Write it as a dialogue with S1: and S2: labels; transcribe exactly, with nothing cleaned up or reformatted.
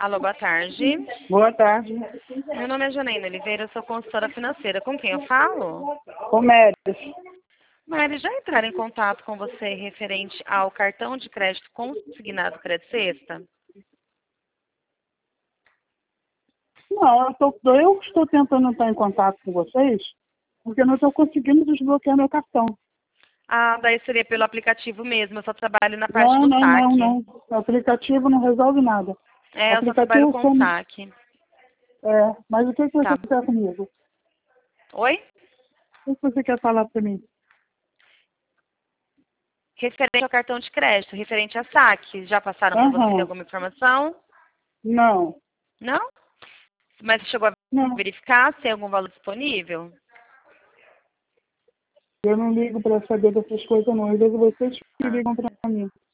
S1: Alô, boa tarde.
S2: Boa tarde.
S1: Meu nome é Janaína Oliveira, eu sou consultora financeira. Com quem eu falo?
S2: O Médios.
S1: Mari, já entraram em contato com você referente ao cartão de crédito consignado Crédito Sexta?
S2: Não, eu, tô, eu estou tentando entrar em contato com vocês porque não estou conseguindo desbloquear meu cartão.
S1: Ah, daí seria pelo aplicativo mesmo, eu só trabalho na parte
S2: Não,
S1: do
S2: não, não,
S1: saque.
S2: não. O aplicativo não resolve nada. O
S1: É, eu só trabalho
S2: aplicativo
S1: com
S2: como...
S1: saque.
S2: É, mas o que, que
S1: Tá.
S2: você quer comigo?
S1: Oi?
S2: O que você quer falar para mim?
S1: Referente ao cartão de crédito, referente a saque, já passaram para você
S2: Aham.
S1: alguma informação?
S2: Não,
S1: Não? Mas você chegou a
S2: não.
S1: verificar se tem algum valor disponível?
S2: Eu não ligo para saber dessas coisas, não. Eu vejo vocês que
S1: Ah,
S2: ligam para mim.